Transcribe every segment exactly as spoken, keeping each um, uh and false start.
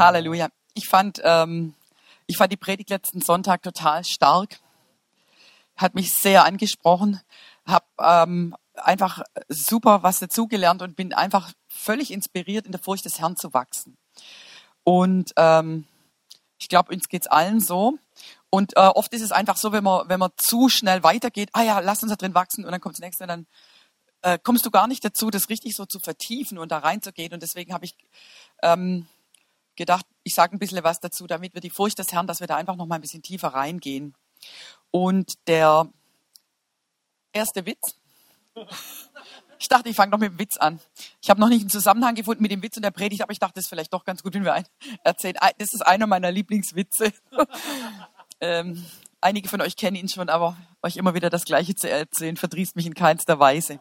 Halleluja. Ich fand, ähm, ich fand die Predigt letzten Sonntag total stark. Hat mich sehr angesprochen. Hab ähm, einfach super was dazugelernt und bin einfach völlig inspiriert, in der Furcht des Herrn zu wachsen. Und ähm, ich glaube, uns geht's allen so. Und äh, oft ist es einfach so, wenn man wenn man zu schnell weitergeht, ah ja, lass uns da drin wachsen und dann kommt das nächste, dann äh, kommst du gar nicht dazu, das richtig so zu vertiefen und da reinzugehen. Und deswegen habe ich ähm, gedacht, ich sage ein bisschen was dazu, damit wir die Furcht des Herrn, dass wir da einfach noch mal ein bisschen tiefer reingehen. Und der erste Witz, ich dachte, ich fange noch mit dem Witz an. Ich habe noch nicht einen Zusammenhang gefunden mit dem Witz und der Predigt, aber ich dachte, das ist vielleicht doch ganz gut, wenn wir einen erzählen. Das ist einer meiner Lieblingswitze. ähm, einige von euch kennen ihn schon, aber euch immer wieder das Gleiche zu erzählen, verdrießt mich in keinster Weise.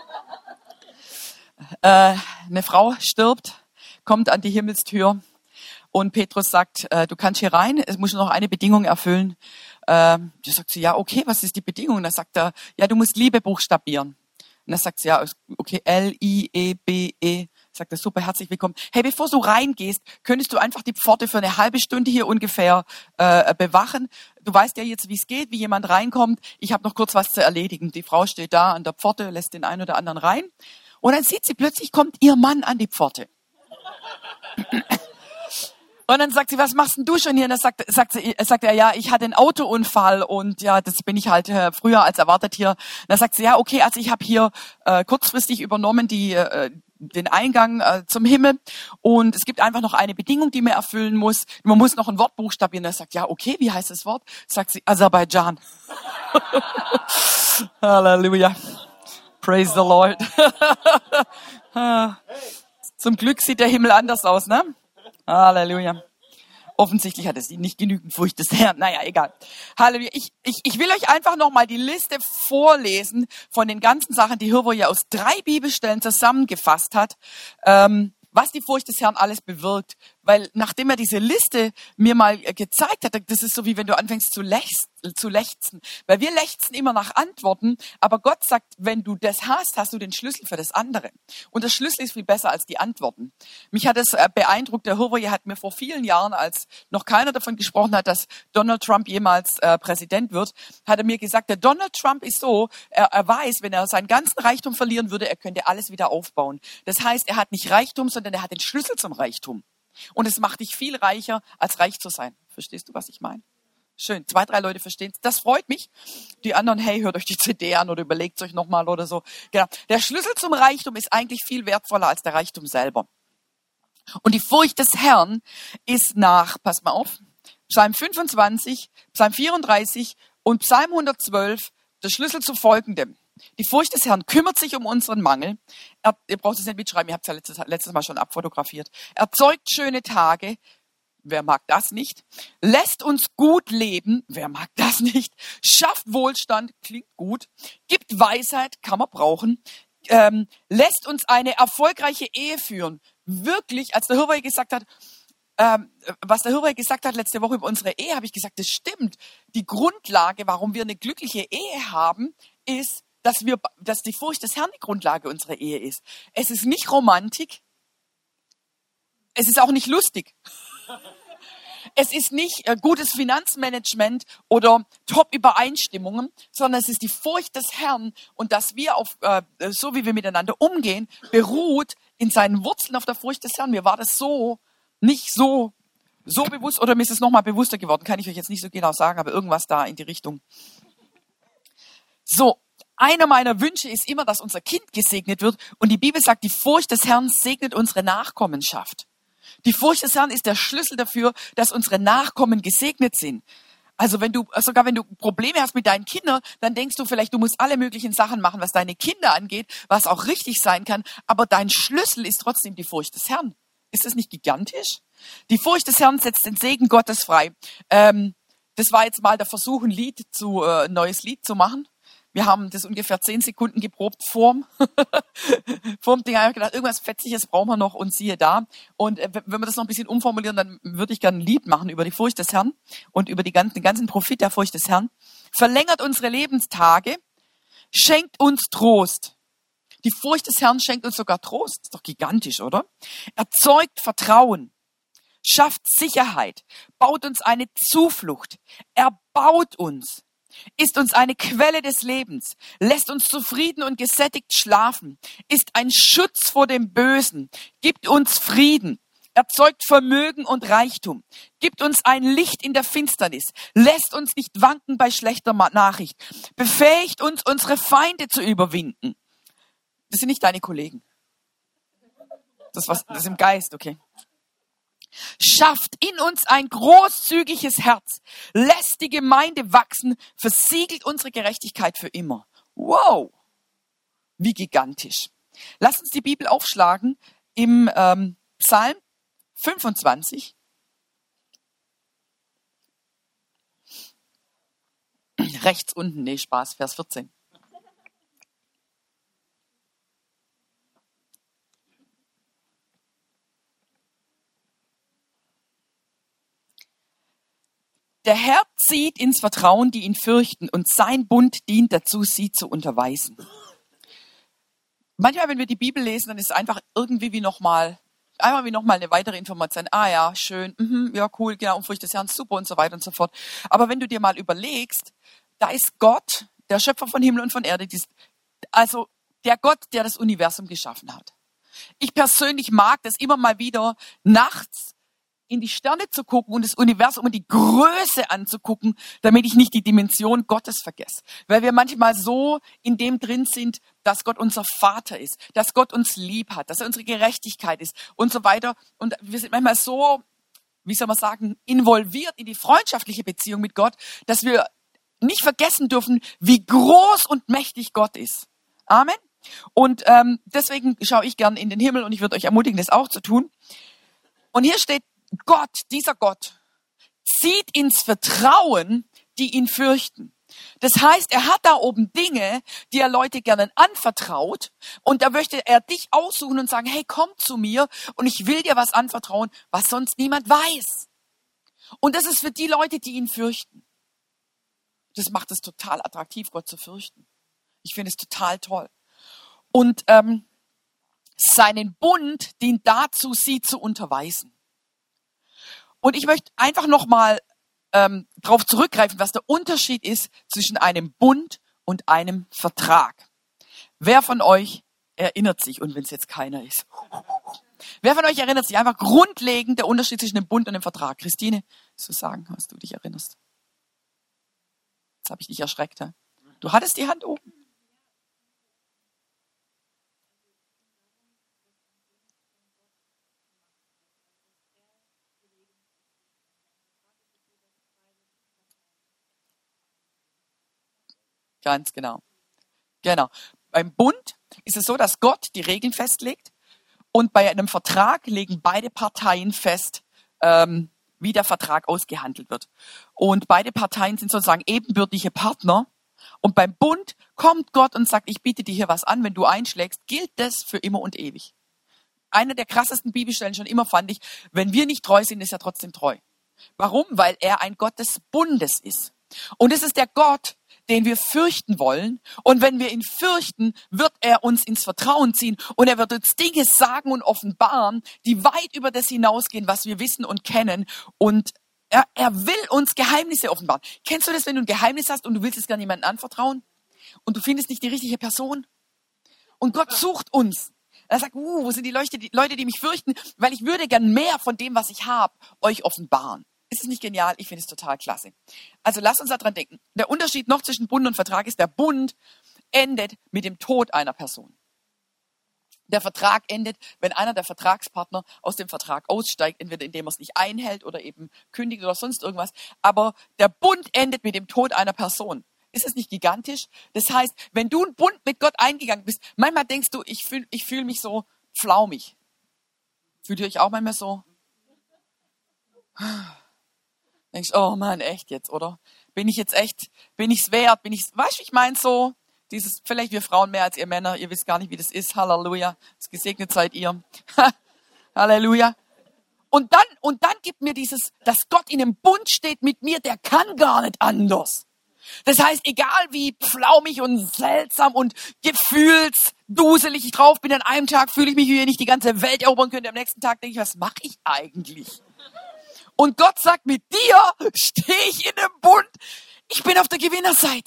Äh, eine Frau stirbt, kommt an die Himmelstür und Petrus sagt, äh, du kannst hier rein, es muss noch eine Bedingung erfüllen. Äh, da sagt sie, ja, okay, was ist die Bedingung? Und dann sagt er, ja, du musst Liebe buchstabieren. Und dann sagt sie, ja, okay, L I E B E. Sagt er, super, herzlich willkommen. Hey, bevor du reingehst, könntest du einfach die Pforte für eine halbe Stunde hier ungefähr äh, bewachen? Du weißt ja jetzt, wie es geht, wie jemand reinkommt. Ich habe noch kurz was zu erledigen. Die Frau steht da an der Pforte, lässt den einen oder anderen rein. Und dann sieht sie plötzlich, kommt ihr Mann an die Pforte. Und dann sagt sie, was machst denn du schon hier? Und dann sagt, sagt, sie, sagt er, ja, ich hatte einen Autounfall und ja, das bin ich halt äh, früher als erwartet hier. Und dann sagt sie, ja, okay, also ich habe hier äh, kurzfristig übernommen die äh, den Eingang äh, zum Himmel und es gibt einfach noch eine Bedingung, die man erfüllen muss. Man muss noch ein Wort buchstabieren. Er sagt, ja, okay, wie heißt das Wort? Sagt sie, Aserbaidschan. Halleluja. Praise the Lord. Zum Glück sieht der Himmel anders aus, ne? Halleluja. Offensichtlich hat es nicht genügend Furcht des Herrn. Naja, egal. Halleluja. Ich, ich, ich will euch einfach nochmal die Liste vorlesen von den ganzen Sachen, die Hirvo ja aus drei Bibelstellen zusammengefasst hat, ähm, was die Furcht des Herrn alles bewirkt. Weil nachdem er diese Liste mir mal gezeigt hat, das ist so wie wenn du anfängst zu, lechz, zu lechzen. Weil wir lechzen immer nach Antworten, aber Gott sagt, wenn du das hast, hast du den Schlüssel für das andere. Und der Schlüssel ist viel besser als die Antworten. Mich hat es beeindruckt, der Hirvo hat mir vor vielen Jahren, als noch keiner davon gesprochen hat, dass Donald Trump jemals äh, Präsident wird, hat er mir gesagt, der Donald Trump ist so, er, er weiß, wenn er seinen ganzen Reichtum verlieren würde, er könnte alles wieder aufbauen. Das heißt, er hat nicht Reichtum, sondern er hat den Schlüssel zum Reichtum. Und es macht dich viel reicher, als reich zu sein. Verstehst du, was ich meine? Schön, zwei, drei Leute verstehen es. Das freut mich. Die anderen, hey, hört euch die C D an oder überlegt euch nochmal oder so. Genau. Der Schlüssel zum Reichtum ist eigentlich viel wertvoller als der Reichtum selber. Und die Furcht des Herrn ist nach, pass mal auf, Psalm fünfundzwanzig, Psalm vierunddreißig und Psalm hundertzwölf der Schlüssel zu folgendem. Die Furcht des Herrn kümmert sich um unseren Mangel. Er, ihr braucht es nicht mitschreiben, ihr habt es ja letztes, letztes Mal schon abfotografiert. Erzeugt schöne Tage. Wer mag das nicht? Lässt uns gut leben. Wer mag das nicht? Schafft Wohlstand. Klingt gut. Gibt Weisheit. Kann man brauchen. Ähm, lässt uns eine erfolgreiche Ehe führen. Wirklich, als der Hirwe gesagt hat, ähm, was der Hirwe gesagt hat letzte Woche über unsere Ehe, habe ich gesagt, das stimmt. Die Grundlage, warum wir eine glückliche Ehe haben, ist, dass wir, dass die Furcht des Herrn die Grundlage unserer Ehe ist. Es ist nicht Romantik. Es ist auch nicht lustig. Es ist nicht äh, gutes Finanzmanagement oder Top-Übereinstimmungen, sondern es ist die Furcht des Herrn und dass wir auf, äh, so wie wir miteinander umgehen, beruht in seinen Wurzeln auf der Furcht des Herrn. Mir war das so, nicht so, so bewusst, oder mir ist es nochmal bewusster geworden, kann ich euch jetzt nicht so genau sagen, aber irgendwas da in die Richtung. So. Einer meiner Wünsche ist immer, dass unser Kind gesegnet wird. Und die Bibel sagt, die Furcht des Herrn segnet unsere Nachkommenschaft. Die Furcht des Herrn ist der Schlüssel dafür, dass unsere Nachkommen gesegnet sind. Also wenn du, sogar wenn du Probleme hast mit deinen Kindern, dann denkst du vielleicht, du musst alle möglichen Sachen machen, was deine Kinder angeht, was auch richtig sein kann. Aber dein Schlüssel ist trotzdem die Furcht des Herrn. Ist das nicht gigantisch? Die Furcht des Herrn setzt den Segen Gottes frei. Ähm, das war jetzt mal der Versuch, ein Lied zu, äh, ein neues Lied zu machen. Wir haben das ungefähr zehn Sekunden geprobt vorm, vorm Ding. Ich habe gedacht, irgendwas Fetziges brauchen wir noch und siehe da. Und äh, wenn wir das noch ein bisschen umformulieren, dann würde ich gerne ein Lied machen über die Furcht des Herrn und über die ganzen, den ganzen Profit der Furcht des Herrn. Verlängert unsere Lebenstage, schenkt uns Trost. Die Furcht des Herrn schenkt uns sogar Trost. Ist doch gigantisch, oder? Erzeugt Vertrauen, schafft Sicherheit, baut uns eine Zuflucht, erbaut uns, ist uns eine Quelle des Lebens, lässt uns zufrieden und gesättigt schlafen, ist ein Schutz vor dem Bösen, gibt uns Frieden, erzeugt Vermögen und Reichtum, gibt uns ein Licht in der Finsternis, lässt uns nicht wanken bei schlechter Nachricht, befähigt uns, unsere Feinde zu überwinden. Das sind nicht deine Kollegen. Das, was, das ist im Geist, okay. Schafft in uns ein großzügiges Herz, lässt die Gemeinde wachsen, versiegelt unsere Gerechtigkeit für immer. Wow, wie gigantisch. Lasst uns die Bibel aufschlagen im ähm, Psalm fünfundzwanzig. Rechts unten, nee, Spaß, Vers vierzehn. Der Herr zieht ins Vertrauen, die ihn fürchten, und sein Bund dient dazu, sie zu unterweisen. Manchmal, wenn wir die Bibel lesen, dann ist es einfach irgendwie wie nochmal, einmal wie nochmal eine weitere Information. Ah ja, schön, mhm, ja cool, genau, und Furcht des Herrn, super und so weiter und so fort. Aber wenn du dir mal überlegst, da ist Gott, der Schöpfer von Himmel und von Erde, also der Gott, der das Universum geschaffen hat. Ich persönlich mag das immer mal wieder nachts in die Sterne zu gucken und das Universum und die Größe anzugucken, damit ich nicht die Dimension Gottes vergesse. Weil wir manchmal so in dem drin sind, dass Gott unser Vater ist, dass Gott uns lieb hat, dass er unsere Gerechtigkeit ist und so weiter. Und wir sind manchmal so, wie soll man sagen, involviert in die freundschaftliche Beziehung mit Gott, dass wir nicht vergessen dürfen, wie groß und mächtig Gott ist. Amen. Und ähm, deswegen schaue ich gern in den Himmel und ich würde euch ermutigen, das auch zu tun. Und hier steht, Gott, dieser Gott, zieht ins Vertrauen, die ihn fürchten. Das heißt, er hat da oben Dinge, die er Leute gerne anvertraut und da möchte er dich aussuchen und sagen, hey, komm zu mir und ich will dir was anvertrauen, was sonst niemand weiß. Und das ist für die Leute, die ihn fürchten. Das macht es total attraktiv, Gott zu fürchten. Ich finde es total toll. Und ähm, seinen Bund dient dazu, sie zu unterweisen. Und ich möchte einfach nochmal ähm, darauf zurückgreifen, was der Unterschied ist zwischen einem Bund und einem Vertrag. Wer von euch erinnert sich, und wenn es jetzt keiner ist, wer von euch erinnert sich einfach grundlegend der Unterschied zwischen einem Bund und einem Vertrag? Christine, zu sagen, was du dich erinnerst. Jetzt habe ich dich erschreckt. He? Du hattest die Hand oben. Ganz genau. Genau. Beim Bund ist es so, dass Gott die Regeln festlegt und bei einem Vertrag legen beide Parteien fest, ähm, wie der Vertrag ausgehandelt wird. Und beide Parteien sind sozusagen ebenbürtige Partner. Und beim Bund kommt Gott und sagt, ich biete dir hier was an, wenn du einschlägst, gilt das für immer und ewig. Eine der krassesten Bibelstellen schon immer fand ich, wenn wir nicht treu sind, ist er trotzdem treu. Warum? Weil er ein Gott des Bundes ist. Und es ist der Gott, den wir fürchten wollen. Und wenn wir ihn fürchten, wird er uns ins Vertrauen ziehen und er wird uns Dinge sagen und offenbaren, die weit über das hinausgehen, was wir wissen und kennen. Und er, er will uns Geheimnisse offenbaren. Kennst du das, wenn du ein Geheimnis hast und du willst es gar niemandem anvertrauen und du findest nicht die richtige Person? Und Gott sucht uns. Er sagt, uh, wo sind die Leute, die Leute, die mich fürchten? Weil ich würde gern mehr von dem, was ich habe, euch offenbaren. Ist es nicht genial? Ich finde es total klasse. Also lasst uns daran denken. Der Unterschied noch zwischen Bund und Vertrag ist, der Bund endet mit dem Tod einer Person. Der Vertrag endet, wenn einer der Vertragspartner aus dem Vertrag aussteigt, entweder indem er es nicht einhält oder eben kündigt oder sonst irgendwas. Aber der Bund endet mit dem Tod einer Person. Ist es nicht gigantisch? Das heißt, wenn du einen Bund mit Gott eingegangen bist, manchmal denkst du, ich fühle ich fühl mich so flaumig. Fühlt ihr euch auch manchmal so? Denkst, oh Mann, echt jetzt, oder? Bin ich jetzt echt, bin ich's wert, bin ich's, weißt du, ich meine so, dieses, vielleicht wir Frauen mehr als ihr Männer, ihr wisst gar nicht, wie das ist, Halleluja, das gesegnet seid ihr, Halleluja. Und dann, und dann gibt mir dieses, dass Gott in einem Bund steht mit mir, der kann gar nicht anders. Das heißt, egal wie flaumig und seltsam und gefühlsduselig ich drauf bin, an einem Tag fühle ich mich, wie wenn ich die ganze Welt erobern könnte, am nächsten Tag denke ich, was mache ich eigentlich? Und Gott sagt, mit dir stehe ich in dem Bund. Ich bin auf der Gewinnerseite.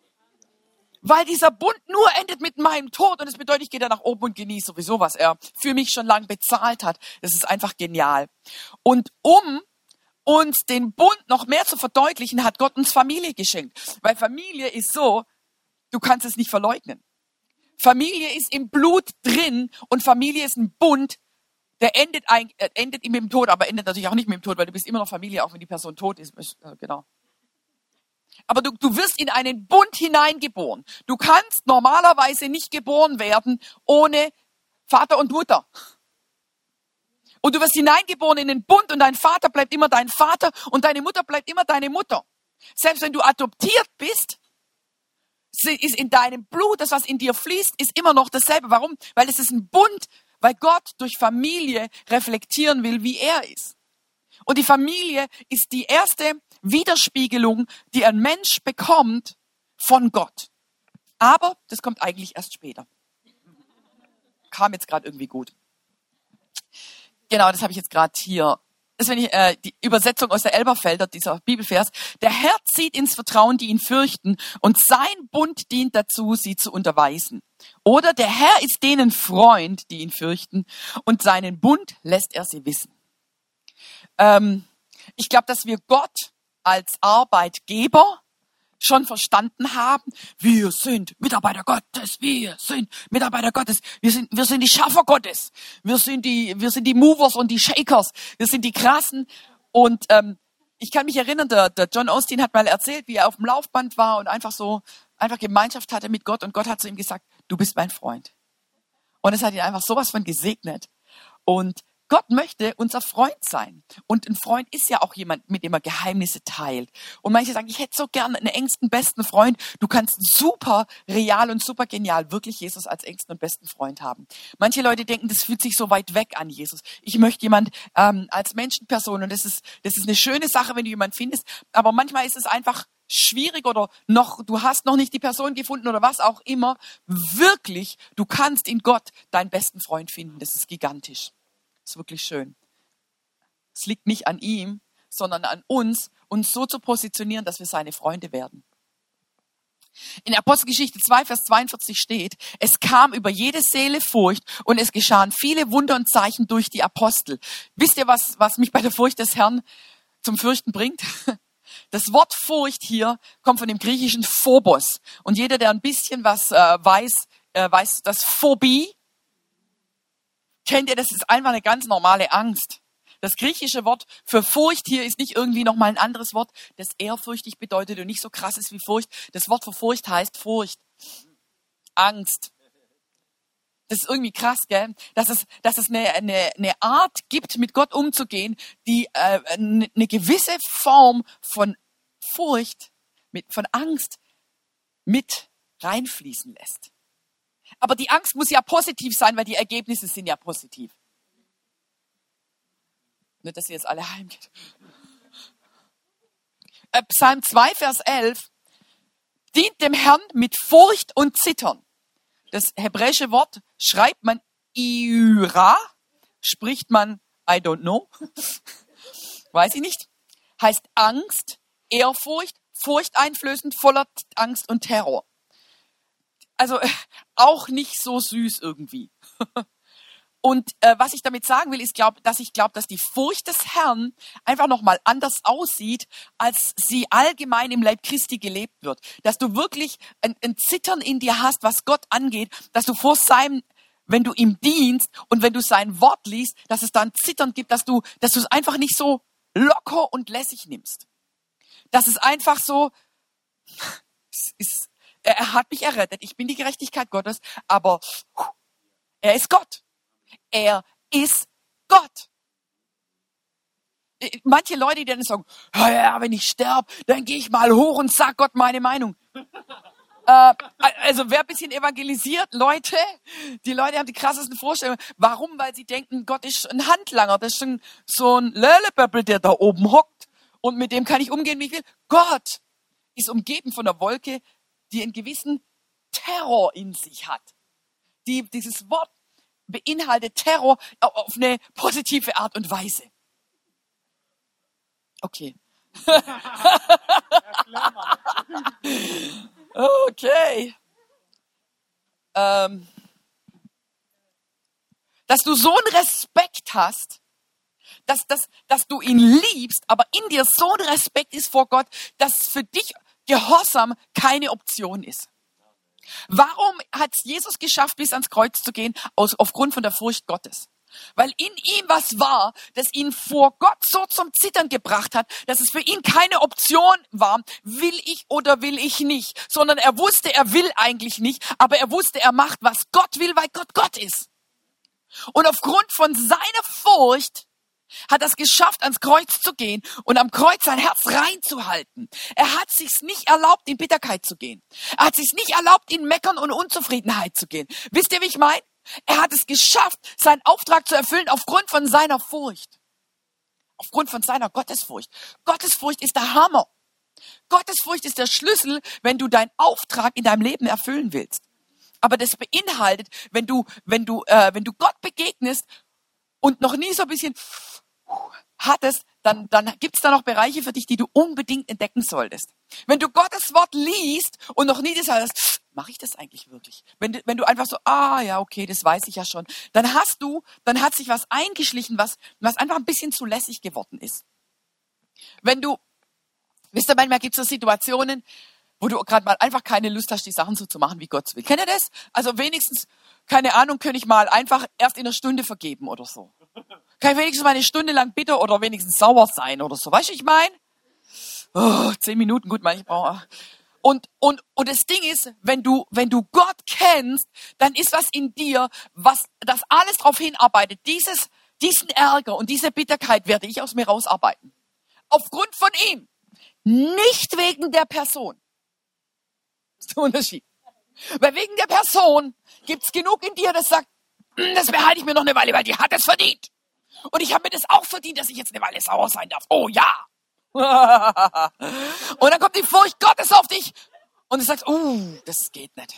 Weil dieser Bund nur endet mit meinem Tod. Und das bedeutet, ich gehe da nach oben und genieße sowieso, was er für mich schon lange bezahlt hat. Das ist einfach genial. Und um uns den Bund noch mehr zu verdeutlichen, hat Gott uns Familie geschenkt. Weil Familie ist so, du kannst es nicht verleugnen. Familie ist im Blut drin und Familie ist ein Bund, der endet, ein, äh, endet mit dem Tod, aber endet natürlich auch nicht mit dem Tod, weil du bist immer noch Familie, auch wenn die Person tot ist. Äh, genau. Aber du, du wirst in einen Bund hineingeboren. Du kannst normalerweise nicht geboren werden ohne Vater und Mutter. Und du wirst hineingeboren in den Bund und dein Vater bleibt immer dein Vater und deine Mutter bleibt immer deine Mutter. Selbst wenn du adoptiert bist, ist in deinem Blut, das was in dir fließt, ist immer noch dasselbe. Warum? Weil es ist ein Bund, weil Gott durch Familie reflektieren will, wie er ist. Und die Familie ist die erste Widerspiegelung, die ein Mensch bekommt von Gott. Aber das kommt eigentlich erst später. Kam jetzt gerade irgendwie gut. Genau, das habe ich jetzt gerade hier. Das ist ich, äh, die Übersetzung aus der Elberfelder, dieser Bibelvers. Der Herr zieht ins Vertrauen, die ihn fürchten, und sein Bund dient dazu, sie zu unterweisen. Oder der Herr ist denen Freund, die ihn fürchten, und seinen Bund lässt er sie wissen. Ähm, ich glaube, dass wir Gott als Arbeitgeber schon verstanden haben. Wir sind Mitarbeiter Gottes, wir sind Mitarbeiter Gottes, wir sind, wir sind die Schaffer Gottes, wir sind die, wir sind die Movers und die Shakers, wir sind die Krassen. Und ähm, ich kann mich erinnern, der, der John Osteen hat mal erzählt, wie er auf dem Laufband war und einfach so, einfach Gemeinschaft hatte mit Gott, und Gott hat zu ihm gesagt, du bist mein Freund. Und es hat ihn einfach sowas von gesegnet. Und Gott möchte unser Freund sein. Und ein Freund ist ja auch jemand, mit dem er Geheimnisse teilt. Und manche sagen, ich hätte so gern einen engsten, besten Freund. Du kannst super real und super genial wirklich Jesus als engsten und besten Freund haben. Manche Leute denken, das fühlt sich so weit weg an, Jesus. Ich möchte jemand ähm, als Menschenperson. Und das ist, das ist eine schöne Sache, wenn du jemanden findest. Aber manchmal ist es einfach schwierig oder noch, du hast noch nicht die Person gefunden oder was auch immer. Wirklich, du kannst in Gott deinen besten Freund finden. Das ist gigantisch. Das ist wirklich schön. Es liegt nicht an ihm, sondern an uns, uns so zu positionieren, dass wir seine Freunde werden. In Apostelgeschichte zwei, Vers zweiundvierzig steht, es kam über jede Seele Furcht und es geschahen viele Wunder und Zeichen durch die Apostel. Wisst ihr, was, was mich bei der Furcht des Herrn zum Fürchten bringt? Das Wort Furcht hier kommt von dem griechischen Phobos. Und jeder, der ein bisschen was äh, weiß, äh, weiß, dass Phobie, kennt ihr, das ist einfach eine ganz normale Angst. Das griechische Wort für Furcht hier ist nicht irgendwie nochmal ein anderes Wort, das ehrfürchtig bedeutet und nicht so krass ist wie Furcht. Das Wort für Furcht heißt Furcht. Angst. Das ist irgendwie krass, gell? Dass es, dass es eine, eine, eine Art gibt, mit Gott umzugehen, die äh, eine, eine gewisse Form von Furcht, mit, von Angst mit reinfließen lässt. Aber die Angst muss ja positiv sein, weil die Ergebnisse sind ja positiv. Nicht, dass ihr jetzt alle heimgeht. Äh, Psalm zwei, Vers elf. Dient dem Herrn mit Furcht und Zittern. Das hebräische Wort schreibt man Ira, spricht man I don't know, weiß ich nicht. Heißt Angst, Ehrfurcht, furchteinflößend, voller Angst und Terror. Also auch nicht so süß irgendwie. Und äh, was ich damit sagen will, ist, glaub, dass ich glaube, dass die Furcht des Herrn einfach nochmal anders aussieht, als sie allgemein im Leib Christi gelebt wird. Dass du wirklich ein, ein Zittern in dir hast, was Gott angeht, dass du vor seinem, wenn du ihm dienst und wenn du sein Wort liest, dass es da ein Zittern gibt, dass du, dass du es einfach nicht so locker und lässig nimmst. Dass es einfach so, es ist, er hat mich errettet, ich bin die Gerechtigkeit Gottes, aber er ist Gott. Er ist Gott. Manche Leute, die dann sagen, ja, wenn ich sterbe, dann gehe ich mal hoch und sag Gott meine Meinung. äh, also wer ein bisschen evangelisiert, Leute, die Leute haben die krassesten Vorstellungen. Warum? Weil sie denken, Gott ist ein Handlanger, das ist ein, so ein Lelleböppel, der da oben hockt und mit dem kann ich umgehen, wie ich will. Gott ist umgeben von einer Wolke, die einen gewissen Terror in sich hat. Die, dieses Wort beinhaltet Terror auf eine positive Art und Weise. Okay. Okay. Ähm, dass du so einen Respekt hast, dass, dass, dass du ihn liebst, aber in dir so ein Respekt ist vor Gott, dass für dich Gehorsam keine Option ist. Warum hat es Jesus geschafft, bis ans Kreuz zu gehen? Aus, aufgrund von der Furcht Gottes. Weil in ihm was war, das ihn vor Gott so zum Zittern gebracht hat, dass es für ihn keine Option war, will ich oder will ich nicht, sondern er wusste, er will eigentlich nicht, aber er wusste, er macht, was Gott will, weil Gott Gott ist. Und aufgrund von seiner Furcht hat er es geschafft, ans Kreuz zu gehen und am Kreuz sein Herz reinzuhalten. Er hat sich's nicht erlaubt, in Bitterkeit zu gehen. Er hat sich's nicht erlaubt, in Meckern und Unzufriedenheit zu gehen. Wisst ihr, wie ich meine? Er hat es geschafft, seinen Auftrag zu erfüllen aufgrund von seiner Furcht. Aufgrund von seiner Gottesfurcht. Gottesfurcht ist der Hammer. Gottesfurcht ist der Schlüssel, wenn du deinen Auftrag in deinem Leben erfüllen willst. Aber das beinhaltet, wenn du, wenn du, äh, wenn du Gott begegnest und noch nie so ein bisschen hattest, dann, dann gibt es da noch Bereiche für dich, die du unbedingt entdecken solltest. Wenn du Gottes Wort liest und noch nie das hast, mache ich das eigentlich wirklich? Wenn du, wenn du einfach so, ah ja, okay, das weiß ich ja schon, dann hast du, dann hat sich was eingeschlichen, was, was einfach ein bisschen zu lässig geworden ist. Wenn du, wisst ihr, manchmal gibt es so Situationen, wo du gerade mal einfach keine Lust hast, die Sachen so zu machen, wie Gott will. Kennt ihr das? Also wenigstens, keine Ahnung, könnte ich mal einfach erst in einer Stunde vergeben oder so. Kann ich wenigstens mal eine Stunde lang bitter oder wenigstens sauer sein oder so. Weißt du, ich meine? Oh, zehn Minuten, gut, manchmal brauche und, und, und das Ding ist, wenn du, wenn du Gott kennst, dann ist was in dir, was, das alles darauf hinarbeitet. Dieses, diesen Ärger und diese Bitterkeit werde ich aus mir rausarbeiten. Aufgrund von ihm. Nicht wegen der Person. Das ist der Unterschied. Weil wegen der Person gibt's genug in dir, das sagt, das behalte ich mir noch eine Weile, weil die hat es verdient. Und ich habe mir das auch verdient, dass ich jetzt eine Weile sauer sein darf. Oh ja. Und dann kommt die Furcht Gottes auf dich und du sagst, uh, das geht nicht.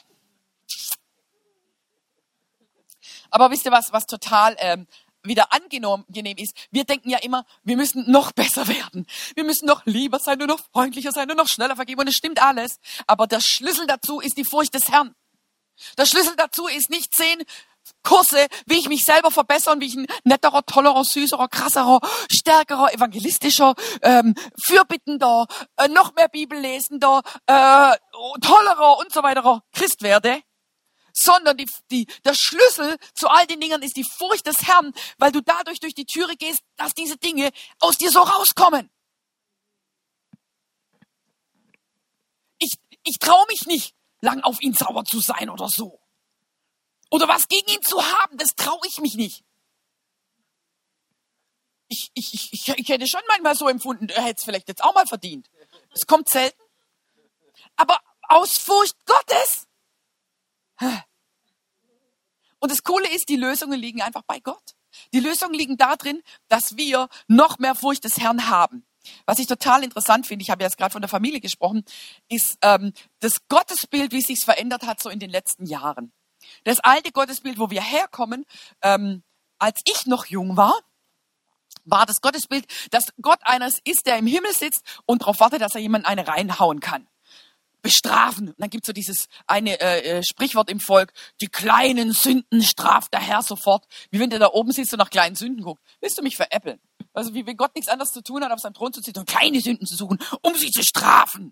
Aber wisst ihr was, was total ähm, wieder angenehm ist? Wir denken ja immer, wir müssen noch besser werden. Wir müssen noch lieber sein, nur noch freundlicher sein, nur noch schneller vergeben. Und es stimmt alles. Aber der Schlüssel dazu ist die Furcht des Herrn. Der Schlüssel dazu ist nicht zehn Kurse, wie ich mich selber verbessere und wie ich ein netterer, tollerer, süßerer, krasserer, stärkerer, evangelistischer, ähm, fürbittender, äh, noch mehr Bibellesender, äh, tollerer und so weiter Christ werde. Sondern die, die, der Schlüssel zu all den Dingen ist die Furcht des Herrn, weil du dadurch durch die Türe gehst, dass diese Dinge aus dir so rauskommen. Ich, ich traue mich nicht, lang auf ihn sauer zu sein oder so. Oder was gegen ihn zu haben, das traue ich mich nicht. Ich, ich, ich, ich, ich hätte schon manchmal so empfunden, er hätte es vielleicht jetzt auch mal verdient. Es kommt selten. Aber aus Furcht Gottes. Und das Coole ist, die Lösungen liegen einfach bei Gott. Die Lösungen liegen darin, dass wir noch mehr Furcht des Herrn haben. Was ich total interessant finde, ich habe jetzt gerade von der Familie gesprochen, ist ähm, das Gottesbild, wie es sich verändert hat so in den letzten Jahren. Das alte Gottesbild, wo wir herkommen, ähm, als ich noch jung war, war das Gottesbild, dass Gott einer ist, der im Himmel sitzt und darauf wartet, dass er jemanden eine reinhauen kann. Bestrafen. Und dann gibt es so dieses eine äh, Sprichwort im Volk, die kleinen Sünden straft der Herr sofort. Wie wenn der da oben sitzt und nach kleinen Sünden guckt. Willst du mich veräppeln? Also wie wenn Gott nichts anderes zu tun hat, auf seinem Thron zu sitzen und kleine Sünden zu suchen, um sie zu strafen.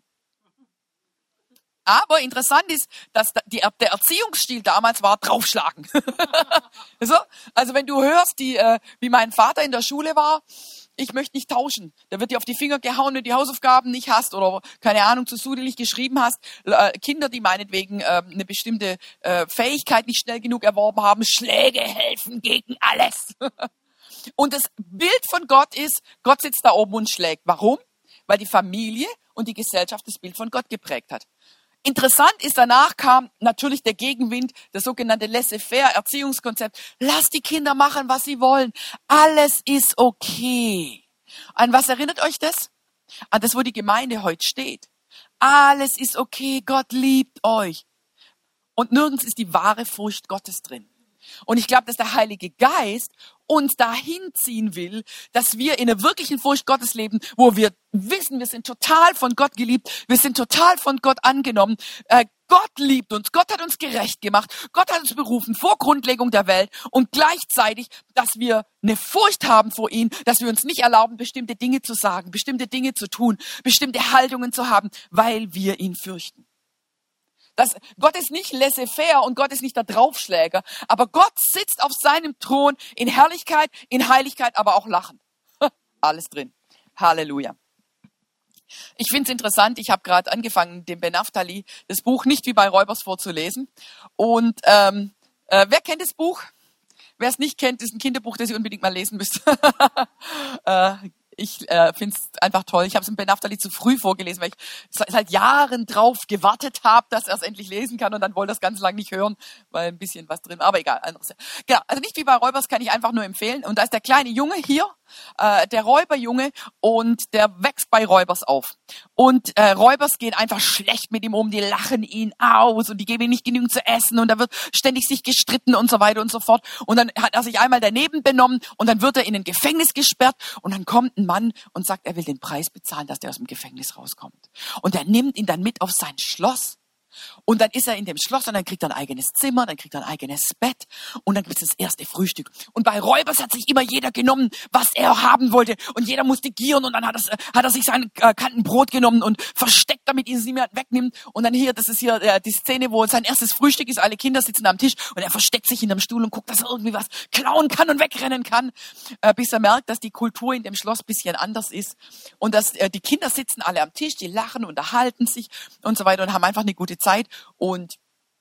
Aber interessant ist, dass die, der Erziehungsstil damals war, draufschlagen. So? Also wenn du hörst, die, äh, wie mein Vater in der Schule war, ich möchte nicht tauschen. Da wird dir auf die Finger gehauen, wenn du die Hausaufgaben nicht hast oder, keine Ahnung, zu sudelig geschrieben hast. Äh, Kinder, die meinetwegen äh, eine bestimmte äh, Fähigkeit nicht schnell genug erworben haben, Schläge helfen gegen alles. Und das Bild von Gott ist, Gott sitzt da oben und schlägt. Warum? Weil die Familie und die Gesellschaft das Bild von Gott geprägt hat. Interessant ist, danach kam natürlich der Gegenwind, das sogenannte Laissez-faire-Erziehungskonzept. Lass die Kinder machen, was sie wollen. Alles ist okay. An was erinnert euch das? An das, wo die Gemeinde heute steht. Alles ist okay, Gott liebt euch. Und nirgends ist die wahre Furcht Gottes drin. Und ich glaube, dass der Heilige Geist uns dahin ziehen will, dass wir in einer wirklichen Furcht Gottes leben, wo wir wissen, wir sind total von Gott geliebt, wir sind total von Gott angenommen. Äh, Gott liebt uns, Gott hat uns gerecht gemacht, Gott hat uns berufen vor Grundlegung der Welt und gleichzeitig, dass wir eine Furcht haben vor ihm, dass wir uns nicht erlauben, bestimmte Dinge zu sagen, bestimmte Dinge zu tun, bestimmte Haltungen zu haben, weil wir ihn fürchten. Das, Gott ist nicht laissez-faire und Gott ist nicht der Draufschläger, aber Gott sitzt auf seinem Thron in Herrlichkeit, in Heiligkeit, aber auch lachend. Alles drin. Halleluja. Ich finde es interessant, ich habe gerade angefangen, dem Ben Naphtali das Buch nicht wie bei Räubers vorzulesen. Und ähm, äh, wer kennt das Buch? Wer es nicht kennt, ist ein Kinderbuch, das ihr unbedingt mal lesen müsst. äh, Ich äh, finde es einfach toll. Ich habe es im Ben Naphtali zu früh vorgelesen, weil ich seit Jahren drauf gewartet habe, dass er es endlich lesen kann und dann wollte er es ganz lang nicht hören, weil ein bisschen was drin, aber egal. Anderes. Genau, also nicht wie bei Räubers, kann ich einfach nur empfehlen. Und da ist der kleine Junge hier, äh, der Räuberjunge, und der wächst bei Räubers auf. Und äh, Räubers gehen einfach schlecht mit ihm um, die lachen ihn aus und die geben ihm nicht genügend zu essen und da wird ständig sich gestritten und so weiter und so fort. Und dann hat er sich einmal daneben benommen und dann wird er in ein Gefängnis gesperrt und dann kommt ein Mann und sagt, er will den Preis bezahlen, dass der aus dem Gefängnis rauskommt. Und er nimmt ihn dann mit auf sein Schloss. Und dann ist er in dem Schloss und dann kriegt er ein eigenes Zimmer, dann kriegt er ein eigenes Bett und dann gibt es das erste Frühstück. Und bei Räubers hat sich immer jeder genommen, was er haben wollte und jeder musste gieren und dann hat, er, hat er sich sein äh, Kantenbrot genommen und versteckt, damit ihn es niemand wegnimmt. Und dann hier, das ist hier äh, die Szene, wo sein erstes Frühstück ist, alle Kinder sitzen am Tisch und er versteckt sich in einem Stuhl und guckt, dass er irgendwie was klauen kann und wegrennen kann, äh, bis er merkt, dass die Kultur in dem Schloss ein bisschen anders ist und dass äh, die Kinder sitzen alle am Tisch, die lachen, unterhalten sich und so weiter und haben einfach eine gute Zeit. Und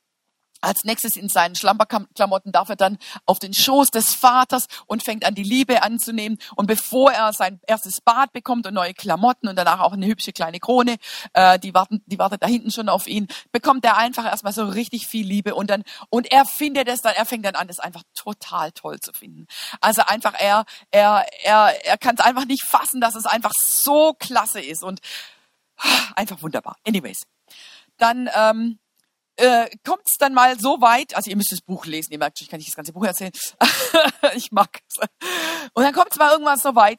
als nächstes in seinen Schlamperklamotten darf er dann auf den Schoß des Vaters und fängt an, die Liebe anzunehmen. Und bevor er sein erstes Bad bekommt und neue Klamotten und danach auch eine hübsche kleine Krone, äh, die warten, die wartet da hinten schon auf ihn, bekommt er einfach erstmal so richtig viel Liebe. Und dann, und er findet es dann, er fängt dann an, das einfach total toll zu finden. Also einfach, er, er, er, er kann es einfach nicht fassen, dass es einfach so klasse ist und einfach wunderbar. Anyways. Dann, ähm, Äh, kommt es dann mal so weit, also ihr müsst das Buch lesen, ihr merkt schon, ich kann nicht das ganze Buch erzählen, ich mag es. Und dann kommt es mal irgendwann so weit,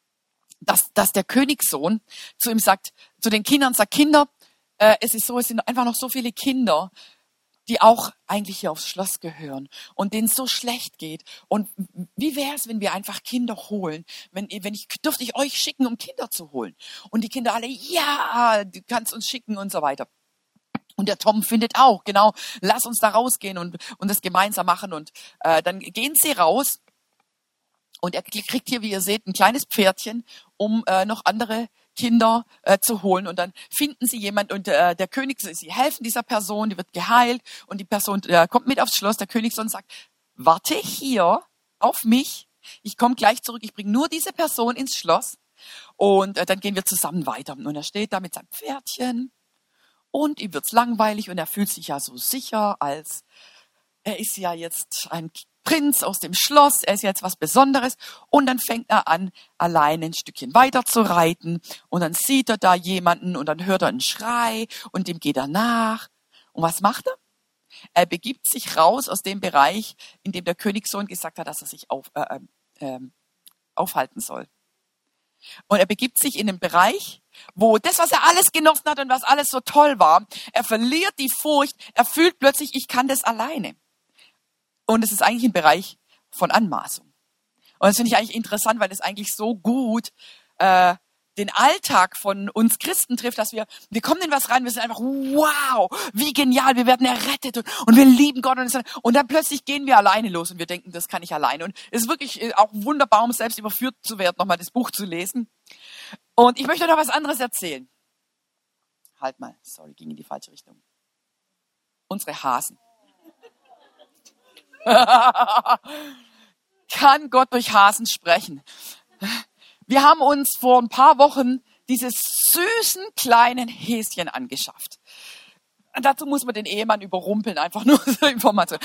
dass, dass der Königssohn zu ihm sagt, zu den Kindern sagt, Kinder, äh, es ist so, es sind einfach noch so viele Kinder, die auch eigentlich hier aufs Schloss gehören und denen es so schlecht geht. Und wie wäre es, wenn wir einfach Kinder holen? Wenn, wenn ich, dürfte ich euch schicken, um Kinder zu holen? Und die Kinder alle, ja, du kannst uns schicken und so weiter. Und der Tom findet auch, genau, lass uns da rausgehen und, und das gemeinsam machen. Und äh, dann gehen sie raus und er kriegt hier, wie ihr seht, ein kleines Pferdchen, um äh, noch andere Kinder äh, zu holen. Und dann finden sie jemand und äh, der König, sie helfen dieser Person, die wird geheilt und die Person äh, kommt mit aufs Schloss. Der Königssohn sagt, warte hier auf mich, ich komme gleich zurück, ich bringe nur diese Person ins Schloss und äh, dann gehen wir zusammen weiter. Und er steht da mit seinem Pferdchen. Und ihm wird's langweilig und er fühlt sich ja so sicher, als er ist ja jetzt ein Prinz aus dem Schloss, er ist jetzt was Besonderes. Und dann fängt er an, allein ein Stückchen weiter zu reiten. Und dann sieht er da jemanden und dann hört er einen Schrei und dem geht er nach. Und was macht er? Er begibt sich raus aus dem Bereich, in dem der Königssohn gesagt hat, dass er sich auf, äh, äh, aufhalten soll. Und er begibt sich in den Bereich, wo das, was er alles genossen hat und was alles so toll war, er verliert die Furcht, er fühlt plötzlich, ich kann das alleine. Und es ist eigentlich ein Bereich von Anmaßung. Und das finde ich eigentlich interessant, weil das eigentlich so gut äh, den Alltag von uns Christen trifft, dass wir, wir kommen in was rein, wir sind einfach, wow, wie genial, wir werden errettet und, und wir lieben Gott. Und, und dann plötzlich gehen wir alleine los und wir denken, das kann ich alleine. Und es ist wirklich auch wunderbar, um selbst überführt zu werden, nochmal das Buch zu lesen. Und ich möchte noch was anderes erzählen. Halt mal, sorry, ging in die falsche Richtung. Unsere Hasen. Kann Gott durch Hasen sprechen? Wir haben uns vor ein paar Wochen dieses süßen kleinen Häschen angeschafft. dazu muss man den Ehemann überrumpeln, einfach nur so Information.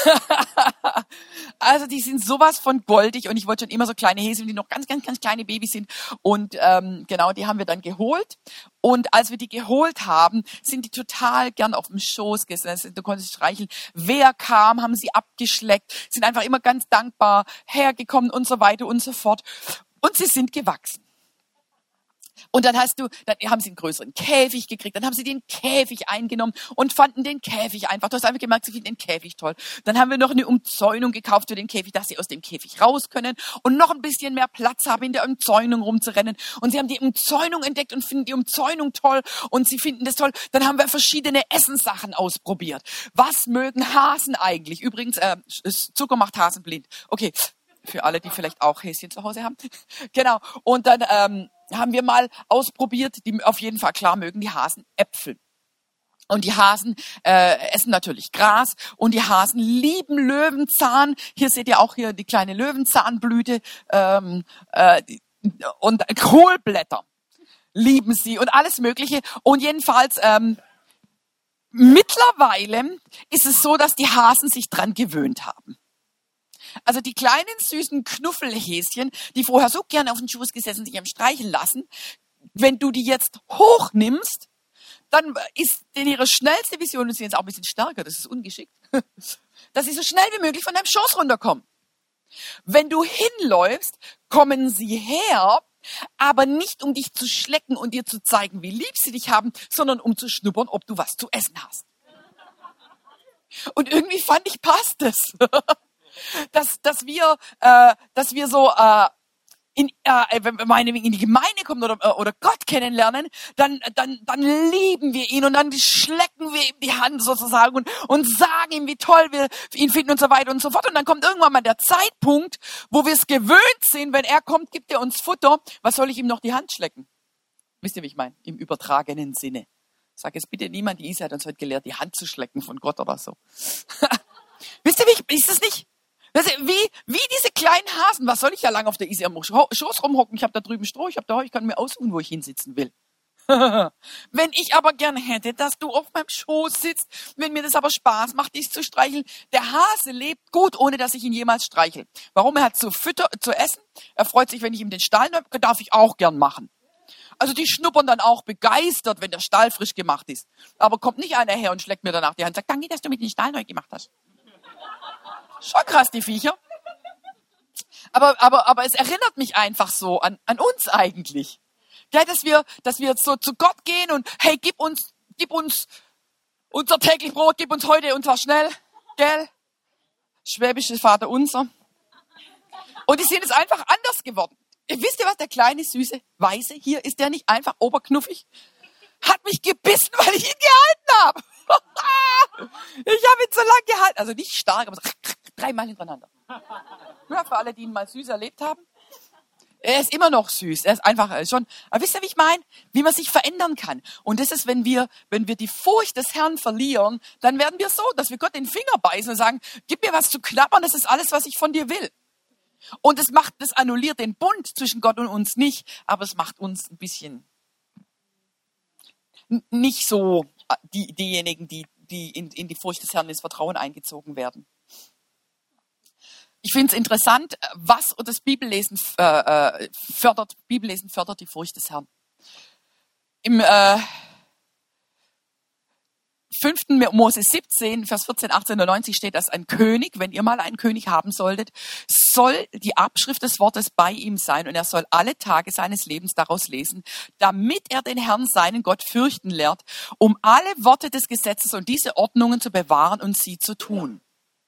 Also die sind sowas von goldig und ich wollte schon immer so kleine Häschen, die noch ganz, ganz, ganz kleine Babys sind. Und ähm, genau, die haben wir dann geholt. Und als wir die geholt haben, sind die total gern auf dem Schoß gesessen. Du konntest streicheln. Wer kam, haben sie abgeschleckt, sind einfach immer ganz dankbar hergekommen und so weiter und so fort. Und sie sind gewachsen. Und dann hast du, dann haben sie einen größeren Käfig gekriegt, dann haben sie den Käfig eingenommen und fanden den Käfig einfach. Du hast einfach gemerkt, sie finden den Käfig toll. Dann haben wir noch eine Umzäunung gekauft für den Käfig, dass sie aus dem Käfig raus können und noch ein bisschen mehr Platz haben, in der Umzäunung rumzurennen. Und sie haben die Umzäunung entdeckt und finden die Umzäunung toll und sie finden das toll. Dann haben wir verschiedene Essenssachen ausprobiert. Was mögen Hasen eigentlich? Übrigens, äh, Zucker macht Hasen blind. Okay, für alle, die vielleicht auch Häschen zu Hause haben. Genau. Und dann ähm, haben wir mal ausprobiert, die auf jeden Fall klar mögen die Hasen Äpfel. Und die Hasen äh, essen natürlich Gras und die Hasen lieben Löwenzahn. Hier seht ihr auch hier die kleine Löwenzahnblüte ähm, äh, und Kohlblätter lieben sie und alles Mögliche. Und jedenfalls ähm, mittlerweile ist es so, dass die Hasen sich dran gewöhnt haben. Also die kleinen, süßen Knuffelhäschen, die vorher so gerne auf den Schoß gesessen, sich am Streicheln lassen, wenn du die jetzt hochnimmst, dann ist denn ihre schnellste Vision, und sie sind jetzt auch ein bisschen stärker, das ist ungeschickt, dass sie so schnell wie möglich von deinem Schoß runterkommen. Wenn du hinläufst, kommen sie her, aber nicht um dich zu schlecken und dir zu zeigen, wie lieb sie dich haben, sondern um zu schnuppern, ob du was zu essen hast. Und irgendwie fand ich, passt es. Dass, dass wir, äh, dass wir so, äh, in, äh, wenn wir in die Gemeinde kommen oder, oder Gott kennenlernen, dann, dann, dann lieben wir ihn und dann schlecken wir ihm die Hand sozusagen und, und sagen ihm, wie toll wir ihn finden und so weiter und so fort. Und dann kommt irgendwann mal der Zeitpunkt, wo wir es gewöhnt sind, wenn er kommt, gibt er uns Futter. Was soll ich ihm noch die Hand schlecken? Wisst ihr, wie ich meine? Im übertragenen Sinne. Sag jetzt bitte niemand, die Isa hat uns heute gelehrt, die Hand zu schlecken von Gott oder so. Wisst ihr, wie ich, ist es nicht? Das ist wie, wie diese kleinen Hasen. Was soll ich ja lang auf der Isi am Schoß rumhocken? Ich habe da drüben Stroh, ich habe da Heu, ich kann mir aussuchen, wo ich hinsitzen will. Wenn ich aber gern hätte, dass du auf meinem Schoß sitzt, wenn mir das aber Spaß macht, dich zu streicheln. Der Hase lebt gut, ohne dass ich ihn jemals streichel. Warum? Er hat zu Fütter, zu essen. Er freut sich, wenn ich ihm den Stall nehme. Darf ich auch gern machen. Also die schnuppern dann auch begeistert, wenn der Stall frisch gemacht ist. Aber kommt nicht einer her und schlägt mir danach die Hand und sagt, danke, dass du mir den Stall neu gemacht hast. Schon krass, die Viecher. Aber, aber, aber es erinnert mich einfach so an, an uns eigentlich. Ja, dass wir, dass wir so zu Gott gehen und, hey, gib uns, gib uns unser täglich Brot, gib uns heute und zwar schnell, gell? Schwäbisches Vaterunser. Und die sind jetzt einfach anders geworden. Wisst ihr was, der kleine, süße, weiße, hier ist der nicht einfach oberknuffig? Hat mich gebissen, weil ich ihn gehalten habe. Ich habe ihn so lange gehalten. Also nicht stark, aber so dreimal hintereinander. Ja, für alle, die ihn mal süß erlebt haben. Er ist immer noch süß. Er ist einfach schon. Aber wisst ihr, wie ich meine? Wie man sich verändern kann. Und das ist, wenn wir, wenn wir die Furcht des Herrn verlieren, dann werden wir so, dass wir Gott den Finger beißen und sagen, gib mir was zu knabbern, das ist alles, was ich von dir will. Und es macht, das annulliert den Bund zwischen Gott und uns nicht, aber es macht uns ein bisschen nicht so die, diejenigen, die, die in, in die Furcht des Herrn ins Vertrauen eingezogen werden. Ich finde es interessant, was das Bibellesen äh, fördert. Bibellesen fördert die Furcht des Herrn. Im äh, fünften Mose siebzehn, Vers vierzehn, achtzehn und neunzig steht, dass ein König, wenn ihr mal einen König haben solltet, soll die Abschrift des Wortes bei ihm sein und er soll alle Tage seines Lebens daraus lesen, damit er den Herrn, seinen Gott, fürchten lernt, um alle Worte des Gesetzes und diese Ordnungen zu bewahren und sie zu tun.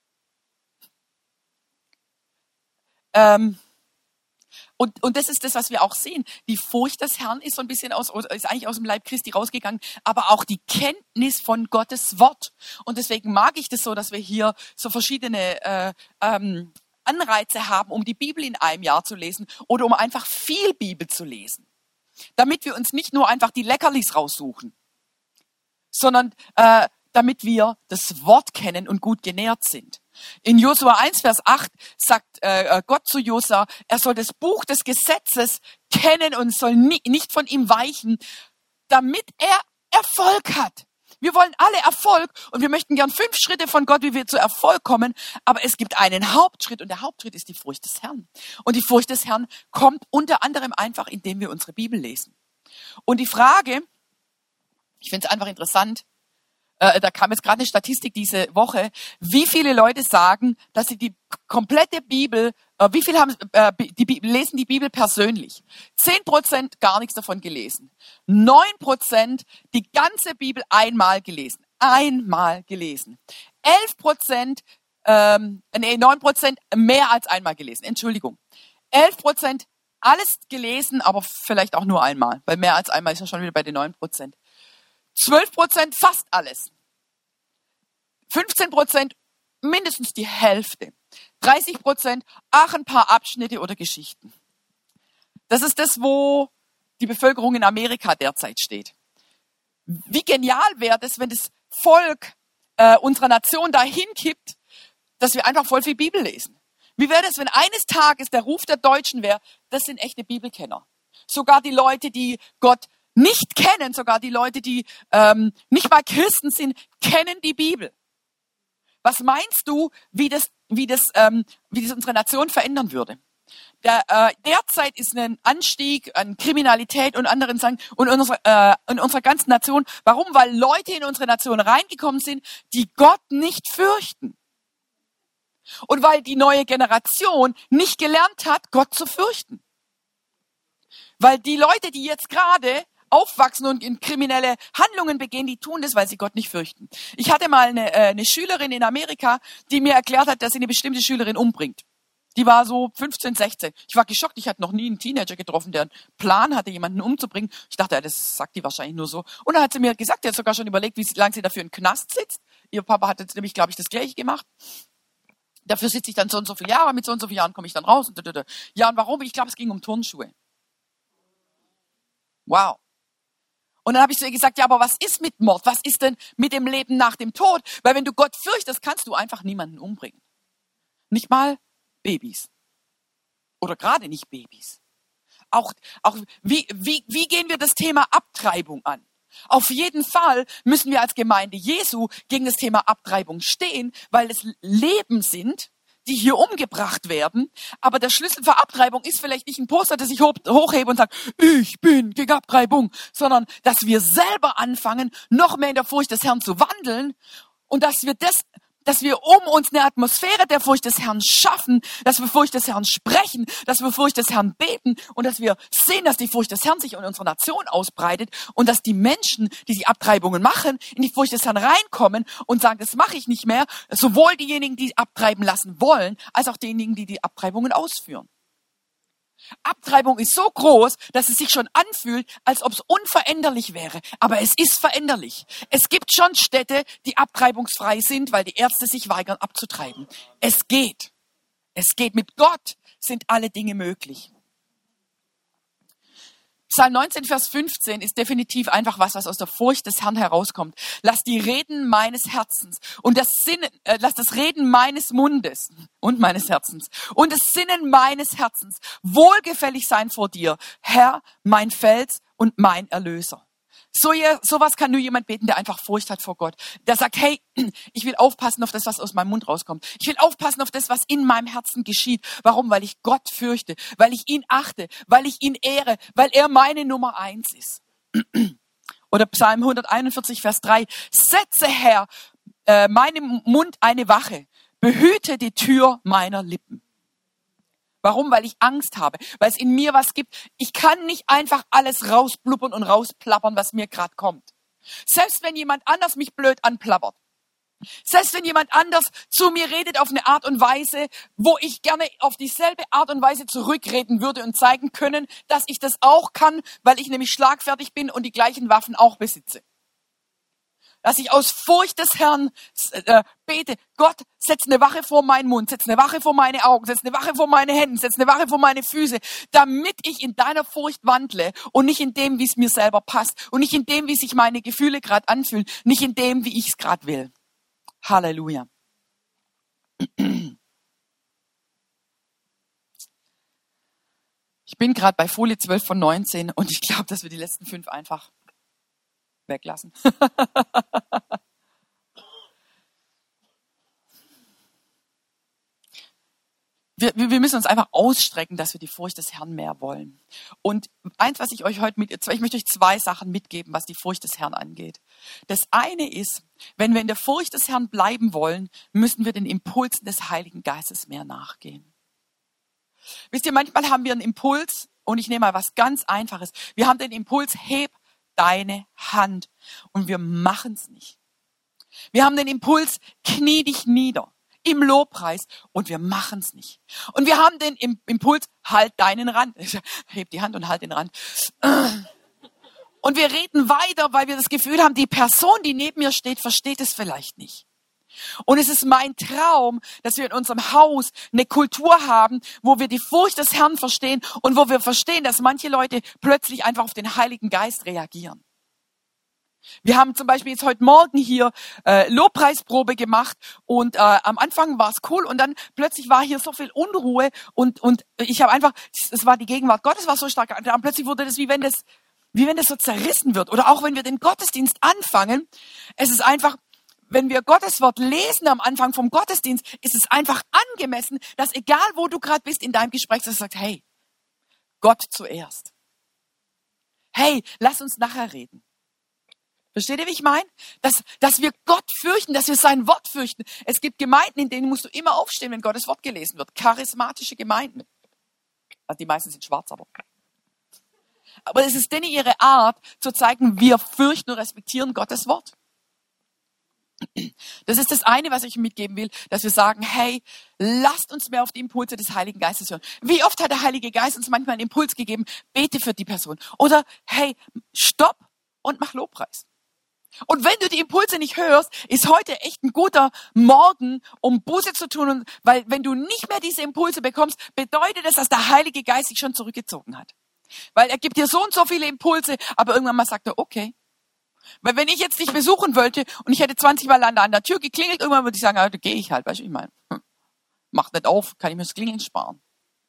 Ähm, Und, und das ist das, was wir auch sehen. Die Furcht des Herrn ist so ein bisschen aus, ist eigentlich aus dem Leib Christi rausgegangen, aber auch die Kenntnis von Gottes Wort. Und deswegen mag ich das so, dass wir hier so verschiedene äh, ähm, Anreize haben, um die Bibel in einem Jahr zu lesen oder um einfach viel Bibel zu lesen. Damit wir uns nicht nur einfach die Leckerlis raussuchen, sondern äh, damit wir das Wort kennen und gut genährt sind. In Josua eins, Vers acht sagt äh, Gott zu Josua, er soll das Buch des Gesetzes kennen und soll nie, nicht von ihm weichen, damit er Erfolg hat. Wir wollen alle Erfolg und wir möchten gern fünf Schritte von Gott, wie wir zu Erfolg kommen. Aber es gibt einen Hauptschritt und der Hauptschritt ist die Furcht des Herrn. Und die Furcht des Herrn kommt unter anderem einfach, indem wir unsere Bibel lesen. Und die Frage, ich finde es einfach interessant, äh, da kam jetzt gerade eine Statistik diese Woche, wie viele Leute sagen, dass sie die komplette Bibel, äh, wie viele haben, äh, die Bibel, lesen die Bibel persönlich? Zehn Prozent gar nichts davon gelesen. Neun Prozent die ganze Bibel einmal gelesen. Einmal gelesen. Elf Prozent, ähm, nee, neun Prozent mehr als einmal gelesen. Entschuldigung. Elf Prozent alles gelesen, aber vielleicht auch nur einmal, weil mehr als einmal ist ja schon wieder bei den neun Prozent. zwölf Prozent fast alles. fünfzehn Prozent mindestens die Hälfte. dreißig Prozent ach ein paar Abschnitte oder Geschichten. Das ist das, wo die Bevölkerung in Amerika derzeit steht. Wie genial wäre das, wenn das Volk äh, unserer Nation dahin kippt, dass wir einfach voll viel Bibel lesen. Wie wäre das, wenn eines Tages der Ruf der Deutschen wäre, das sind echte Bibelkenner. Sogar die Leute, die Gott nicht kennen, sogar die Leute, die ähm, nicht mal Christen sind, kennen die Bibel. Was meinst du, wie das, wie das, ähm, wie das unsere Nation verändern würde? Der, äh, derzeit ist ein Anstieg an Kriminalität und anderen Sachen und unsere, äh, in unserer ganzen Nation. Warum? Weil Leute in unsere Nation reingekommen sind, die Gott nicht fürchten. Und weil die neue Generation nicht gelernt hat, Gott zu fürchten. Weil die Leute, die jetzt gerade aufwachsen und in kriminelle Handlungen begehen, die tun das, weil sie Gott nicht fürchten. Ich hatte mal eine, äh, eine Schülerin in Amerika, die mir erklärt hat, dass sie eine bestimmte Schülerin umbringt. Die war so fünfzehn, sechzehn. Ich war geschockt, ich hatte noch nie einen Teenager getroffen, der einen Plan hatte, jemanden umzubringen. Ich dachte, ja, das sagt die wahrscheinlich nur so. Und dann hat sie mir gesagt, sie hat sogar schon überlegt, wie lange sie dafür im Knast sitzt. Ihr Papa hat jetzt nämlich, glaube ich, das Gleiche gemacht. Dafür sitze ich dann so und so viele Jahre, mit so und so vielen Jahren komme ich dann raus. Und da, da, da. Ja, und warum? Ich glaube, es ging um Turnschuhe. Wow. Und dann habe ich zu ihr gesagt, ja, aber was ist mit Mord? Was ist denn mit dem Leben nach dem Tod? Weil wenn du Gott fürchtest, kannst du einfach niemanden umbringen. Nicht mal Babys. Oder gerade nicht Babys. Auch, auch wie, wie, wie gehen wir das Thema Abtreibung an? Auf jeden Fall müssen wir als Gemeinde Jesu gegen das Thema Abtreibung stehen, weil es Leben sind, die hier umgebracht werden. Aber der Schlüssel für Abtreibung ist vielleicht nicht ein Poster, das ich hochhebe und sage, ich bin gegen Abtreibung, sondern dass wir selber anfangen, noch mehr in der Furcht des Herrn zu wandeln und dass wir das dass wir um uns eine Atmosphäre der Furcht des Herrn schaffen, dass wir Furcht des Herrn sprechen, dass wir Furcht des Herrn beten und dass wir sehen, dass die Furcht des Herrn sich in unserer Nation ausbreitet und dass die Menschen, die die Abtreibungen machen, in die Furcht des Herrn reinkommen und sagen, das mache ich nicht mehr, sowohl diejenigen, die abtreiben lassen wollen, als auch diejenigen, die die Abtreibungen ausführen. Abtreibung ist so groß, dass es sich schon anfühlt, als ob es unveränderlich wäre. Aber es ist veränderlich. Es gibt schon Städte, die abtreibungsfrei sind, weil die Ärzte sich weigern abzutreiben. Es geht. Es geht. Mit Gott sind alle Dinge möglich. Psalm neunzehn, Vers fünfzehn ist definitiv einfach was, was aus der Furcht des Herrn herauskommt. Lass die Reden meines Herzens und das Sinnen, äh, lass das Reden meines Mundes und meines Herzens und das Sinnen meines Herzens wohlgefällig sein vor dir, Herr, mein Fels und mein Erlöser. So, sowas kann nur jemand beten, der einfach Furcht hat vor Gott. Der sagt, hey, ich will aufpassen auf das, was aus meinem Mund rauskommt. Ich will aufpassen auf das, was in meinem Herzen geschieht. Warum? Weil ich Gott fürchte, weil ich ihn achte, weil ich ihn ehre, weil er meine Nummer eins ist. Oder Psalm hunderteinundvierzig, Vers drei. Setze, Herr, äh, meinem Mund eine Wache. Behüte die Tür meiner Lippen. Warum? Weil ich Angst habe, weil es in mir was gibt. Ich kann nicht einfach alles rausblubbern und rausplappern, was mir gerade kommt. Selbst wenn jemand anders mich blöd anplappert. Selbst wenn jemand anders zu mir redet auf eine Art und Weise, wo ich gerne auf dieselbe Art und Weise zurückreden würde und zeigen können, dass ich das auch kann, weil ich nämlich schlagfertig bin und die gleichen Waffen auch besitze. Dass ich aus Furcht des Herrn äh, bete, Gott, setz eine Wache vor meinen Mund, setz eine Wache vor meine Augen, setz eine Wache vor meine Hände, setz eine Wache vor meine Füße, damit ich in deiner Furcht wandle und nicht in dem, wie es mir selber passt und nicht in dem, wie sich meine Gefühle gerade anfühlen, nicht in dem, wie ich es gerade will. Halleluja. Ich bin gerade bei Folie zwölf von neunzehn und ich glaube, dass wir die letzten fünf einfach weglassen. uns einfach ausstrecken, dass wir die Furcht des Herrn mehr wollen. Und eins, was ich euch heute mit, ich möchte euch zwei Sachen mitgeben, was die Furcht des Herrn angeht. Das eine ist, wenn wir in der Furcht des Herrn bleiben wollen, müssen wir den Impulsen des Heiligen Geistes mehr nachgehen. Wisst ihr, manchmal haben wir einen Impuls, und ich nehme mal was ganz Einfaches. Wir haben den Impuls, heb deine Hand. Und wir machen es nicht. Wir haben den Impuls, knie dich nieder im Lobpreis, und wir machen es nicht. Und wir haben den Impuls, halt deinen Rand. Heb die Hand und halt den Rand. Und wir reden weiter, weil wir das Gefühl haben, die Person, die neben mir steht, versteht es vielleicht nicht. Und es ist mein Traum, dass wir in unserem Haus eine Kultur haben, wo wir die Furcht des Herrn verstehen und wo wir verstehen, dass manche Leute plötzlich einfach auf den Heiligen Geist reagieren. Wir haben zum Beispiel jetzt heute Morgen hier äh, Lobpreisprobe gemacht, und äh, am Anfang war es cool, und dann plötzlich war hier so viel Unruhe, und und ich habe einfach, es war die Gegenwart Gottes war so stark, und dann plötzlich wurde das wie wenn das wie wenn das so zerrissen wird. Oder auch wenn wir den Gottesdienst anfangen, es ist einfach, wenn wir Gottes Wort lesen am Anfang vom Gottesdienst, ist es einfach angemessen, dass egal wo du gerade bist in deinem Gespräch, dass du sagst, hey, Gott zuerst. Hey, lass uns nachher reden. Versteht ihr, wie ich meine? Dass, dass wir Gott fürchten, dass wir sein Wort fürchten. Es gibt Gemeinden, in denen musst du immer aufstehen, wenn Gottes Wort gelesen wird. Charismatische Gemeinden. Also die meisten sind schwarz, aber. Aber es ist denn ihre Art, zu zeigen, wir fürchten und respektieren Gottes Wort. Das ist das eine, was ich mitgeben will, dass wir sagen, hey, lasst uns mehr auf die Impulse des Heiligen Geistes hören. Wie oft hat der Heilige Geist uns manchmal einen Impuls gegeben, bete für die Person. Oder, hey, stopp und mach Lobpreis. Und wenn du die Impulse nicht hörst, ist heute echt ein guter Morgen, um Buße zu tun. Und, weil wenn du nicht mehr diese Impulse bekommst, bedeutet das, dass der Heilige Geist sich schon zurückgezogen hat. Weil er gibt dir so und so viele Impulse, aber irgendwann mal sagt er, okay. Weil wenn ich jetzt dich besuchen wollte und ich hätte zwanzig Mal an der Tür geklingelt, irgendwann würde ich sagen, ah, da gehe ich halt, weißt du, ich meine, hm, mach nicht auf, kann ich mir das Klingeln sparen.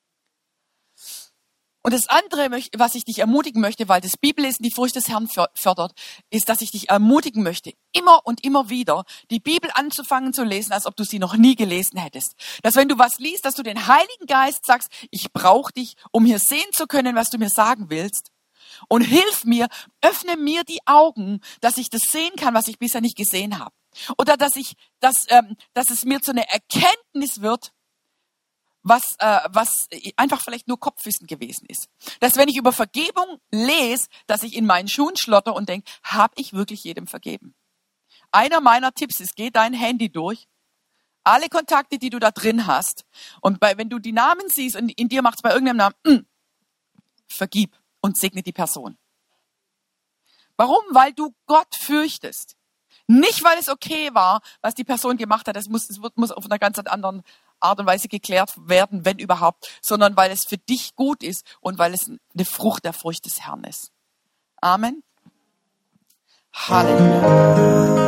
Und das andere, was ich dich ermutigen möchte, weil das Bibellesen die Furcht des Herrn fördert, ist, dass ich dich ermutigen möchte, immer und immer wieder die Bibel anzufangen zu lesen, als ob du sie noch nie gelesen hättest. Dass wenn du was liest, dass du den Heiligen Geist sagst, ich brauche dich, um hier sehen zu können, was du mir sagen willst. Und hilf mir, öffne mir die Augen, dass ich das sehen kann, was ich bisher nicht gesehen habe. Oder dass ich, dass, ähm, dass es mir zu einer Erkenntnis wird, was, äh, was einfach vielleicht nur Kopfwissen gewesen ist. Dass wenn ich über Vergebung lese, dass ich in meinen Schuhen schlotter und denke, habe ich wirklich jedem vergeben? Einer meiner Tipps ist, geh dein Handy durch, alle Kontakte, die du da drin hast, und bei, wenn du die Namen siehst und in dir macht es bei irgendeinem Namen, mh, vergib. Und segne die Person. Warum? Weil du Gott fürchtest. Nicht, weil es okay war, was die Person gemacht hat. Das muss, das muss auf einer ganz anderen Art und Weise geklärt werden, wenn überhaupt. Sondern weil es für dich gut ist und weil es eine Frucht der Furcht des Herrn ist. Amen. Halleluja.